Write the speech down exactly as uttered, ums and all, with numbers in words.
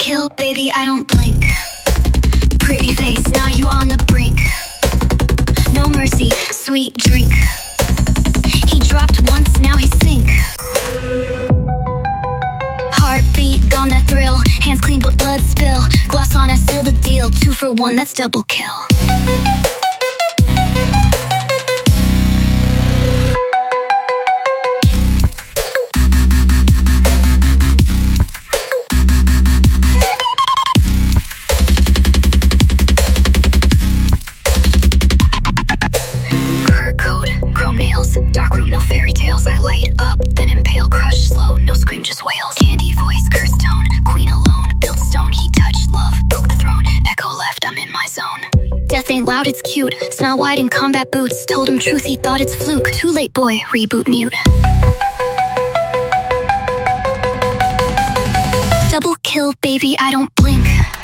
kill, baby, I don't blink. Pretty face, now you on the brink. No mercy, sweet drink. He dropped once, now he sink. Heartbeat on that thrill. Hands clean but blood spill. Gloss on, I seal the deal. Two for one, that's double kill. Dark room, no fairy tales. I light up, then impale, crush slow. No scream, just wails. Candy voice, curse tone. Queen alone, built stone. He touched love, broke the throne. Echo left, I'm in my zone. Death ain't loud, it's cute. Snow White in combat boots. Told him truth, he thought it's fluke. Too late, boy, reboot mute. Double kill, baby, I don't blink.